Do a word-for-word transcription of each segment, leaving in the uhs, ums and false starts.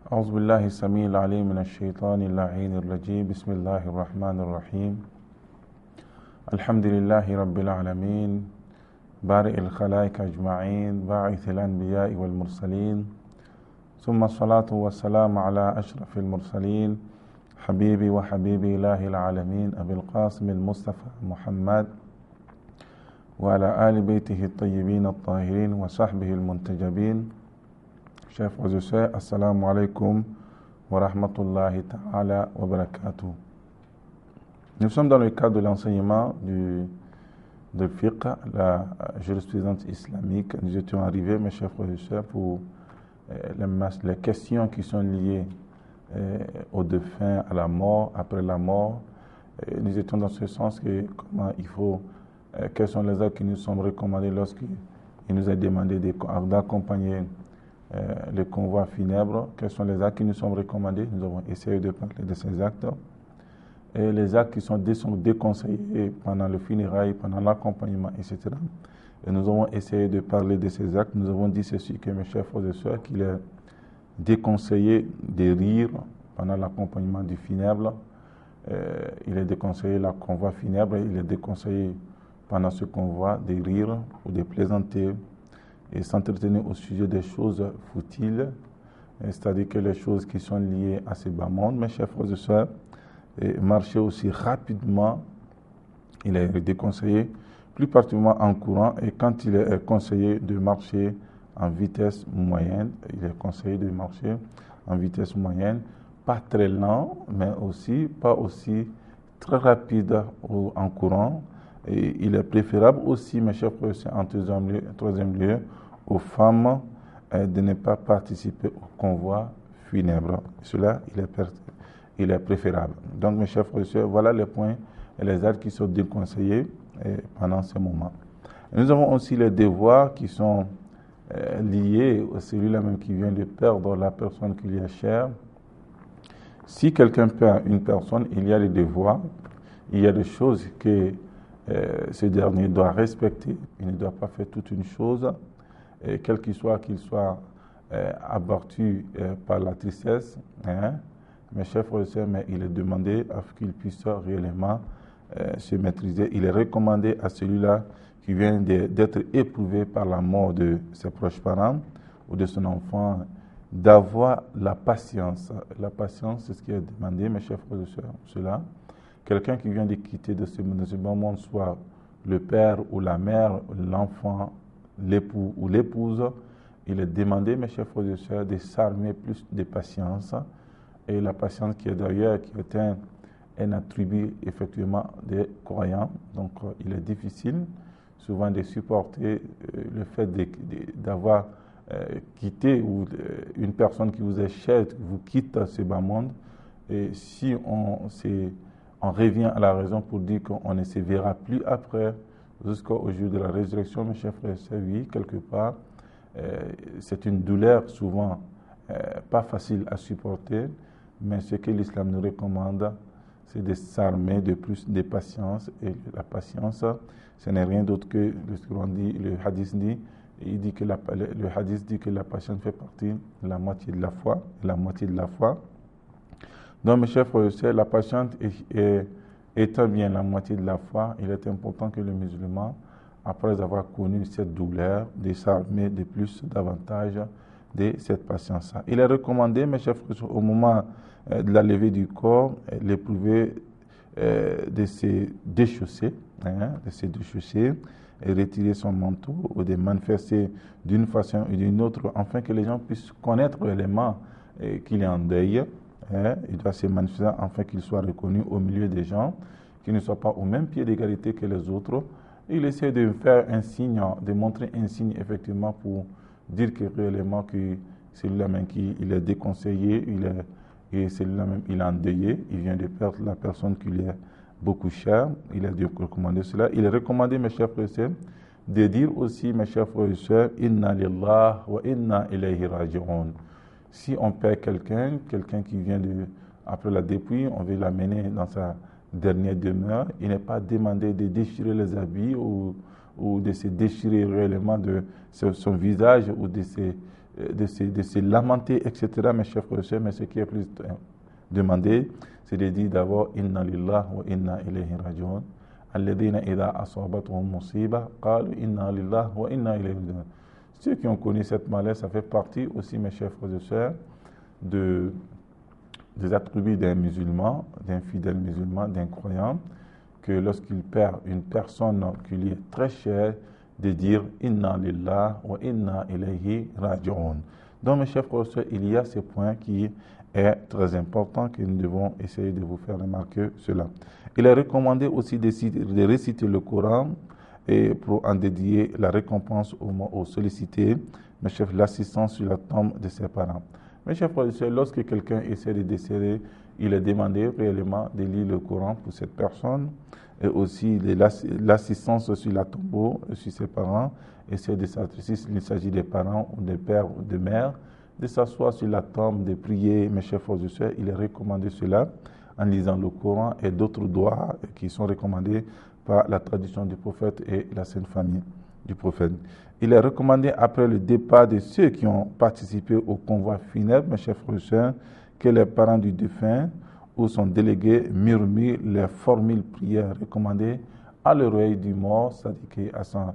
أعوذ بالله السميع العليم من الشيطان اللعين الرجيم بسم الله الرحمن الرحيم الحمد لله رب العالمين بارئ الخلائق أجمعين باعث الأنبياء والمرسلين ثم الصلاة والسلام على أشرف المرسلين حبيبي وحبيبي إله العالمين أبي القاسم المصطفى محمد وعلى آل بيته الطيبين الطاهرين وصحبه المنتجبين. Chers frères et sœurs, assalamu alaikum wa rahmatullahi ta'ala wa barakatuh. Nous sommes dans le cadre de l'enseignement du, de fiqh, la jurisprudence islamique. Nous étions arrivés, mes chers frères et sœurs, pour euh, les, les questions qui sont liées euh, au défunt, à la mort, après la mort. Et nous étions dans ce sens que comment il faut, euh, quels sont les actes qui nous sont recommandés lorsqu'il nous est demandé d'accompagner Euh, les convois funèbres, quels sont les actes qui nous sont recommandés. Nous avons essayé de parler de ces actes. Et les actes qui sont, dé sont déconseillés pendant le funérail, pendant l'accompagnement, et cetera. Et nous avons essayé de parler de ces actes. Nous avons dit ceci, que mes chers frères et sœurs, qu'il est déconseillé de rire pendant l'accompagnement du funèbre. Euh, il est déconseillé la convoi funèbre, il est déconseillé pendant ce convoi de rire ou de plaisanter et s'entretenir au sujet des choses futiles, c'est-à-dire que les choses qui sont liées à ce bas monde, mes chers frères et sœurs, et marcher aussi rapidement, il est déconseillé, plus particulièrement en courant, et quand il est conseillé de marcher en vitesse moyenne, il est conseillé de marcher en vitesse moyenne, pas très lent, mais aussi pas aussi très rapide en courant. Et il est préférable aussi, mes chers frères et sœurs, en troisième lieu, troisième lieu aux femmes euh, de ne pas participer au convoi funèbre. Cela, il est, il est préférable. Donc, mes chers frères et sœurs, voilà les points et les actes qui sont déconseillés euh, pendant ce moment. Et nous avons aussi les devoirs qui sont euh, liés à celui-là même qui vient de perdre la personne qui lui est chère. Si quelqu'un perd une personne, il y a des devoirs, il y a des choses que Euh, ce dernier doit respecter, il ne doit pas faire toute une chose, et quel qu'il soit, qu'il soit euh, abattu euh, par la tristesse, hein, mes chers frères et sœurs, mais il est demandé à ce qu'il puisse réellement euh, se maîtriser. Il est recommandé à celui-là qui vient d'être éprouvé par la mort de ses proches parents ou de son enfant, d'avoir la patience. La patience, c'est ce qui est demandé, mes chers frères et sœurs, cela. Quelqu'un qui vient de quitter de ce, de ce bon monde, soit le père ou la mère, l'enfant, l'époux ou l'épouse, il est demandé, mes chers frères et sœurs, de s'armer plus de patience. Et la patience qui est d'ailleurs, qui est un, un attribut effectivement des croyants. Donc il est difficile souvent de supporter euh, le fait de, de, d'avoir euh, quitté ou euh, une personne qui vous est chère, qui vous quitte ce bas monde. Et si on s'est On revient à la raison pour dire qu'on ne se verra plus après, jusqu'au jour de la résurrection, mes chers frères et sœurs, oui, quelque part, euh, c'est une douleur souvent euh, pas facile à supporter, mais ce que l'islam nous recommande, c'est de s'armer de plus de patience. Et la patience, ce n'est rien d'autre que ce qu'on dit, le hadith dit, il dit que la, le, le hadith dit que la patience fait partie de la moitié de la foi, la moitié de la foi. Donc, mes chers frères et sœurs, la patience est, est, étant bien la moitié de la foi, il est important que le musulman, après avoir connu cette douleur, de s'armer de plus, davantage de cette patience-là. Il est recommandé, mes chers frères et sœurs, au moment euh, de la levée du corps, l'éprouvé euh, de se déchausser, hein, de se déchausser et retirer son manteau ou de manifester d'une façon ou d'une autre, afin que les gens puissent connaître l'élément euh, qu'il est en deuil. Hein, il doit se manifester afin qu'il soit reconnu au milieu des gens, qu'il ne soit pas au même pied d'égalité que les autres. Il essaie de faire un signe, de montrer un signe effectivement pour dire que réellement que celui-là même qui il est déconseillé, il est, et celui-là même il est endeuillé, il vient de perdre la personne qui lui est beaucoup chère. Il a dû recommander cela. Il est recommandé, mes chers frères et sœurs, de dire aussi, mes chers frères et sœurs, inna lillahi wa inna ilayhi raji'un. Si on perd quelqu'un, quelqu'un qui vient de, après la dépouille, on veut l'amener dans sa dernière demeure, il n'est pas demandé de déchirer les habits ou, ou de se déchirer réellement de son visage ou de se de se, de se lamenter, et cetera, mes chers frères et sœurs, mais ce qui est plus demandé, c'est de dire d'abord Inna lillah wa inna ilayhi raji'un. Alladhina idha asabatuhum musiba qalu inna lillah wa inna ilayhi raji'un. Ceux qui ont connu cette malaise, ça fait partie aussi, mes chers frères et sœurs, de, des attributs d'un musulman, d'un fidèle musulman, d'un croyant, que lorsqu'il perd une personne qui lui est très chère, de dire Inna lillah wa inna ilayhi raji'un. Donc, mes chers frères et sœurs, il y a ce point qui est très important que nous devons essayer de vous faire remarquer cela. Il est recommandé aussi de, de réciter le Coran et pour en dédier la récompense aux, aux sollicités, mes chers, l'assistance sur la tombe de ses parents. Mes chers frères et sœurs, lorsque quelqu'un essaie de décéder, il est demandé réellement de lire le Coran pour cette personne et aussi de l'assistance sur la tombe, sur ses parents, et c'est de s'adresser, s'il s'agit des parents ou des pères ou des mères, de s'asseoir sur la tombe, de prier, mes chers frères et sœurs. Il est recommandé cela en lisant le Coran et d'autres doigts qui sont recommandés par la tradition du prophète et la Sainte Famille du prophète. Il est recommandé après le départ de ceux qui ont participé au convoi funèbre, mes chers frères et sœurs, que les parents du défunt ou son délégué murmurent les formules prières recommandées à l'oreille du mort, c'est-à-dire qu'à son,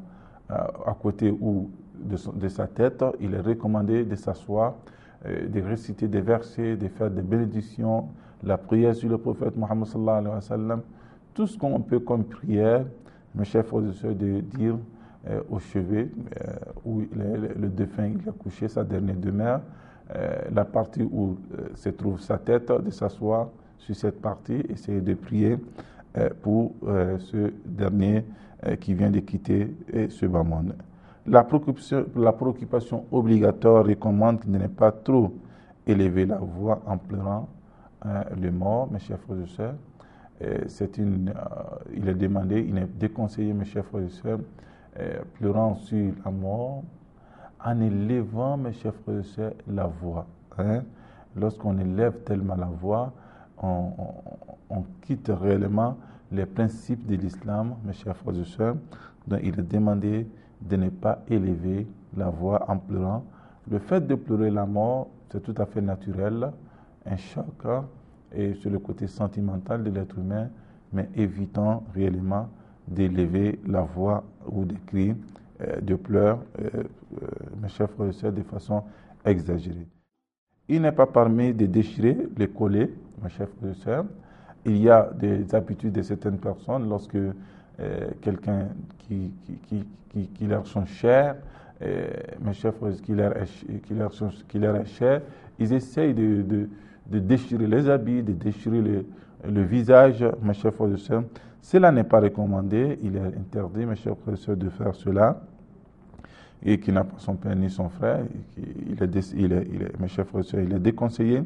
à côté ou de, son, de sa tête, il est recommandé de s'asseoir, euh, de réciter des versets, de faire des bénédictions, la prière sur le prophète Mohammed sallallahu alayhi wa sallam, tout ce qu'on peut comme prière, mes chers frères et sœurs, de dire euh, au chevet euh, où le, le défunt il a couché sa dernière demeure, euh, la partie où euh, se trouve sa tête, de s'asseoir sur cette partie, essayer de prier euh, pour euh, ce dernier euh, qui vient de quitter euh, ce bas monde. La préoccupation, la préoccupation obligatoire recommande de ne pas trop élever la voix en pleurant euh, le mort, mes chers frères et sœurs. C'est une, euh, il est demandé, il est déconseillé, mes chers frères et sœurs, euh, pleurant sur la mort, en élevant, mes chers frères et sœurs, la voix. Hein? Lorsqu'on élève tellement la voix, on, on, on quitte réellement les principes de l'islam, mes chers frères et sœurs. Donc, il est demandé de ne pas élever la voix en pleurant. Le fait de pleurer la mort, c'est tout à fait naturel, un choc, hein? Et sur le côté sentimental de l'être humain, mais évitant réellement d'élever la voix ou des cris, euh, de pleurs, euh, euh, mes chers frères et sœurs, de façon exagérée. Il n'est pas permis de déchirer les collets, mes chers frères et sœurs. Il y a des habitudes de certaines personnes, lorsque euh, quelqu'un qui, qui, qui, qui, qui leur sont chers, euh, mes chers frères, qui leur est, qui leur sont, qui leur est cher, ils essayent de, de de déchirer les habits, de déchirer le, le visage, mes chers frères et sœurs. Cela n'est pas recommandé, il est interdit, mes chers frères et sœurs, de faire cela, et qui n'a pas son père ni son frère, il est, il est, il est, mes chers frères et sœurs, il est déconseillé.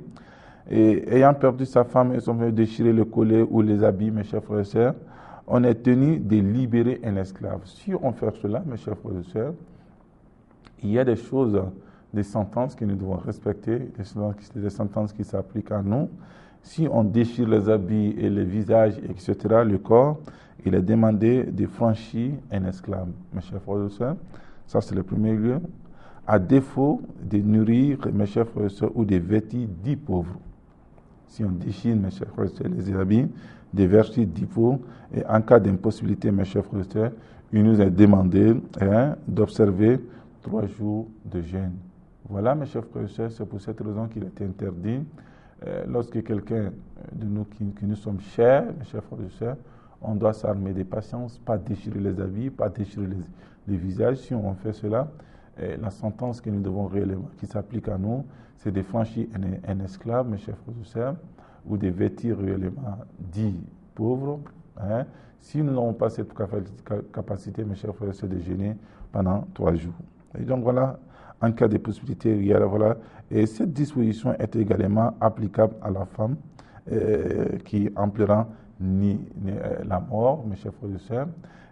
Et ayant perdu sa femme, ils sont venus déchirer le collet ou les habits, mes chers frères et sœurs, on est tenu de libérer un esclave. Si on fait cela, mes chers frères et sœurs, il y a des choses, des sentences que nous devons respecter, des sentences qui s'appliquent à nous. Si on déchire les habits et les visages, et cetera, le corps, il est demandé de franchir un esclave. Mes chers frères et sœurs, ça c'est le premier lieu. À défaut de nourrir, mes chers frères et sœurs, ou de vêtir dix pauvres. Si on déchire, mes chers frères et sœurs, les habits, de vêtir dix pauvres, et en cas d'impossibilité, mes chers frères et sœurs, il nous est demandé hein, d'observer trois jours de jeûne. Voilà, mes chers frères et sœurs, c'est pour cette raison qu'il est interdit, euh, lorsque quelqu'un de nous qui, qui nous sommes chers, mes chers frères et sœurs, on doit s'armer de patience, pas déchirer les habits, pas déchirer les, les visages. Si on fait cela, euh, la sentence que nous devons réellement, qui s'applique à nous, c'est de franchir un, un esclave, mes chers frères et sœurs, ou de vêtir réellement dix pauvres. Hein. Si nous n'avons pas cette capacité, mes chers frères et sœurs, de jeûner pendant trois jours. Et donc voilà, en cas de possibilité, il y a, voilà. Et cette disposition est également applicable à la femme euh, qui, en pleurant, nie, nie la mort, mes chers frères et sœurs,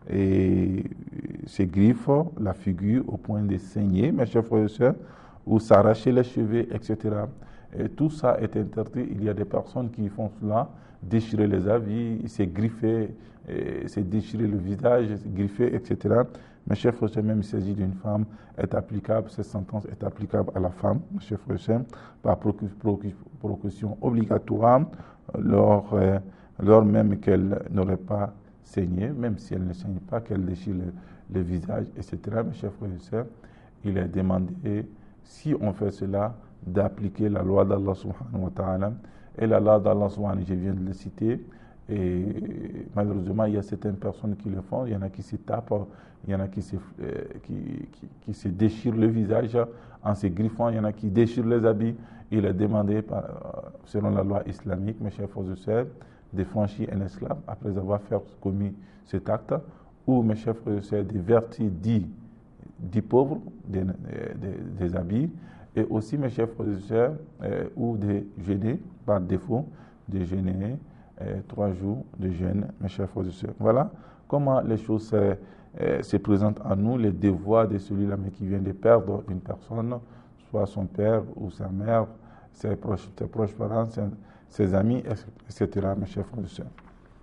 et se griffe la figure au point de saigner, mes chers frères et sœurs, ou s'arracher les cheveux, et cetera. Et tout ça est interdit. Il y a des personnes qui font cela, déchirer les habits, se griffer, se déchirer le visage, se griffer, et cetera. Mes chers frères, même s'il s'agit d'une femme, est applicable, cette sentence est applicable à la femme, mes chers frères, par procuration obligatoire, lors, euh, lors même qu'elle n'aurait pas saigné, même si elle ne saigne pas, qu'elle déchire le, le visage, et cetera. Mes chers frères et sœurs, il est demandé, si on fait cela, d'appliquer la loi d'Allah subhanahu wa ta'ala. Et la loi d'Allah subhanahu, je viens de le citer, et malheureusement, il y a certaines personnes qui le font, il y en a qui se tapent, il y en a qui se, euh, qui, qui, qui se déchirent le visage en se griffant, il y en a qui déchirent les habits. Il est demandé, par, selon la loi islamique, mes chers frères et sœurs, de franchir un esclave après avoir fait, commis cet acte, ou mes chers frères et sœurs, de vertir dix, dix pauvres des, des, des habits, et aussi mes chers frères et sœurs, euh, ou de jeûner par défaut, de jeûner euh, trois jours de jeûne, mes chers frères et sœurs. Voilà comment les choses euh, euh, se présentent à nous, les devoirs de celui-là mais qui vient de perdre une personne, soit son père ou sa mère, ses proches, ses proches parents, ses, ses amis, et cetera, mes chers frères et sœurs.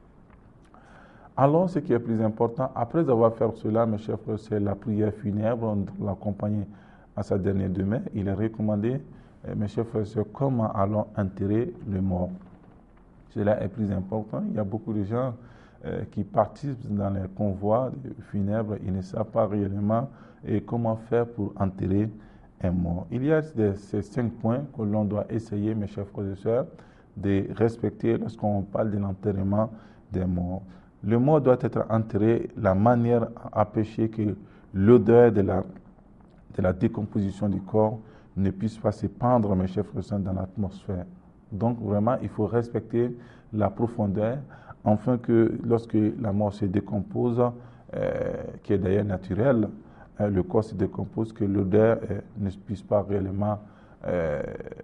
Alors, ce qui est plus important, après avoir fait cela, mes chers frères, c'est la prière funèbre, on l'accompagner à sa dernière demeure. Il est recommandé, mes chers frères et sœurs, comment allons enterrer le mort. Cela est plus important. Il y a beaucoup de gens euh, qui participent dans les convois funèbres, ils ne savent pas réellement et comment faire pour enterrer un mort. Il y a des, ces cinq points que l'on doit essayer, mes chers frères et sœurs, de respecter lorsqu'on parle de l'enterrement des morts. Le mort doit être enterré de la manière à empêcher que l'odeur de la, de la décomposition du corps ne puisse pas se pendre, mes chers frères et sœurs, dans l'atmosphère. Donc vraiment, il faut respecter la profondeur, afin que lorsque la mort se décompose, euh, qui est d'ailleurs naturelle, euh, le corps se décompose, que l'odeur euh, ne puisse pas réellement euh,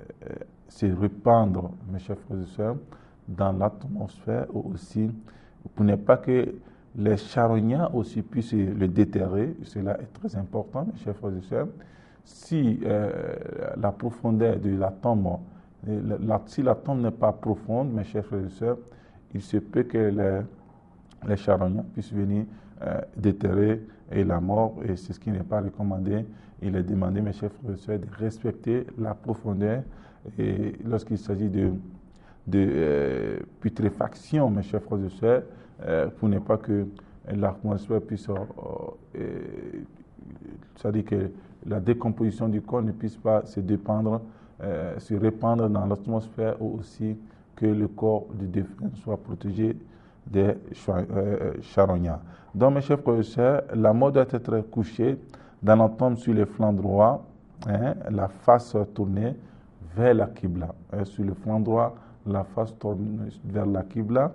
se répandre, mes chers frères et sœurs, dans l'atmosphère, ou aussi pour ne pas que les charognards aussi puissent le déterrer. Cela est très important, mes chers frères et sœurs. Si euh, la profondeur de la tombe, la, si la tombe n'est pas profonde, mes chers frères et sœurs, il se peut que les, les charognards puissent venir euh, déterrer et la mort, et c'est ce qui n'est pas recommandé. Il est demandé, mes chers frères et sœurs, de respecter la profondeur, et lorsqu'il s'agit de de euh, putréfaction, mes chers frères et sœurs, euh, pour ne pas que l'atmosphère puisse, euh, euh, c'est-à-dire que la décomposition du corps ne puisse pas se dépendre, euh, se répandre dans l'atmosphère, ou aussi que le corps du défunt soit protégé des euh, charognards. Donc, mes chers frères et sœurs, la mort doit être couchée dans la tombe sur le flanc droit, hein, la face tournée vers la Qibla, hein, sur le flanc droit, la face tournée vers la Qibla.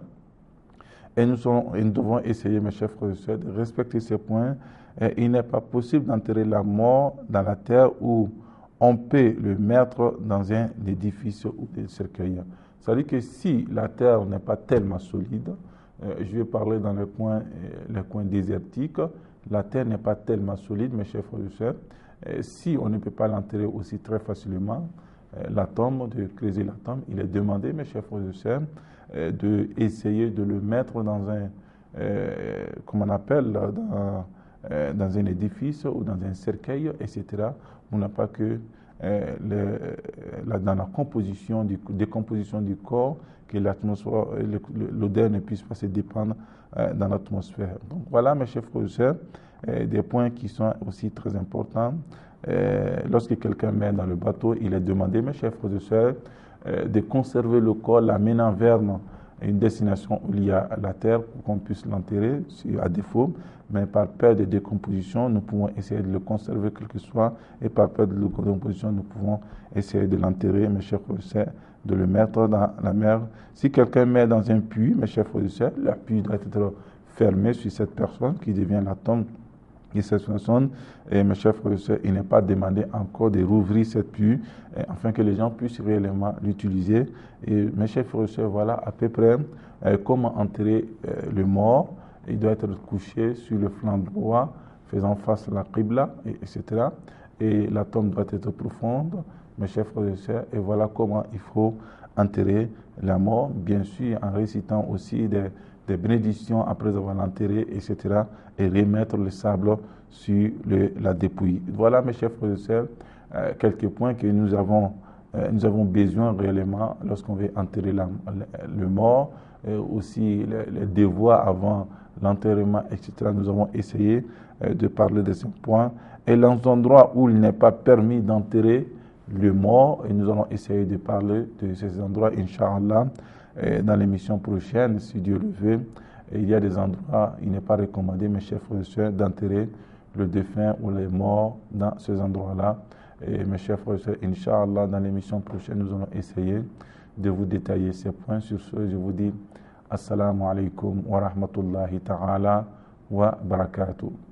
Et nous, sommes, et nous devons essayer, mes chers frères et sœurs, de respecter ces points. Et il n'est pas possible d'enterrer la mort dans la terre où on peut le mettre dans un édifice ou des cercueils. C'est-à-dire que si la terre n'est pas tellement solide, euh, je vais parler dans les coins, euh, les coins désertiques, la terre n'est pas tellement solide, mes chers frères et sœurs. Euh, si on ne peut pas l'enterrer aussi très facilement, la tombe, de creuser la tombe, il est demandé, mes chers frères et sœurs, euh, d'essayer de le mettre dans un, euh, comme on appelle, dans, euh, dans un édifice ou dans un cercueil, et cetera, pour ne pas que euh, le, la, dans la composition, du, décomposition du corps, que l'atmosphère, l'odeur ne puisse pas se dépendre euh, dans l'atmosphère. Donc voilà, mes chers frères et sœurs, euh, des points qui sont aussi très importants. Euh, lorsque quelqu'un meurt dans le bateau, il est demandé, mes chers frères et sœurs, euh, de conserver le corps, l'amenant vers une destination où il y a la terre pour qu'on puisse l'enterrer, à défaut. Mais par peur de décomposition, nous pouvons essayer de le conserver quel que soit, et par peur de décomposition, nous pouvons essayer de l'enterrer, mes chers frères et sœurs, de le mettre dans la mer. Si quelqu'un meurt dans un puits, mes chers frères et sœurs, le puits doit être fermé sur cette personne qui devient la tombe de cette personne. Et mes chers frères et sœurs, il n'est pas demandé encore de rouvrir cette puits afin que les gens puissent réellement l'utiliser. Et mes chers frères et sœurs, voilà à peu près euh, comment enterrer euh, le mort. Il doit être couché sur le flanc droit, faisant face à la Qibla, et, etc. Et la tombe doit être profonde. mes chers frères et sœurs, et voilà comment il faut enterrer la mort, bien sûr en récitant aussi des, des bénédictions après avoir l'enterré, et cetera, et remettre le sable sur le, la dépouille. Voilà, mes chers frères et sœurs, euh, quelques points que nous avons, euh, nous avons besoin réellement lorsqu'on veut enterrer la, le, le mort, euh, aussi les, les devoirs avant l'enterrement, et cetera. Nous avons essayé euh, de parler de ces points. Et dans les endroits où il n'est pas permis d'enterrer le mort, et nous allons essayer de parler de ces endroits, Inch'Allah, dans l'émission prochaine, si Dieu le veut. Et il y a des endroits, il n'est pas recommandé, mes chers frères et sœurs, d'enterrer le défunt ou les morts dans ces endroits-là. Et mes chers frères et sœurs, Inch'Allah, dans l'émission prochaine, nous allons essayer de vous détailler ces points. Sur ce, je vous dis Assalamu alaikum wa rahmatullahi ta'ala wa barakatuh.